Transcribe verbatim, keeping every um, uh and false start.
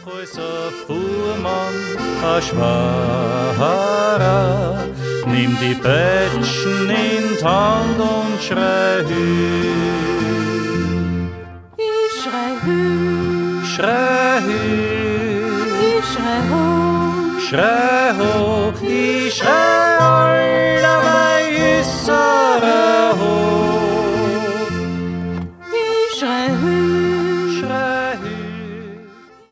Größer Fuhrmann, a Schwara, nimm die Pätschen in die Hand und schrei hü. Ich schrei hü, Schrei hü, ich schrei ho, schrei ho, ich schrei all dabei.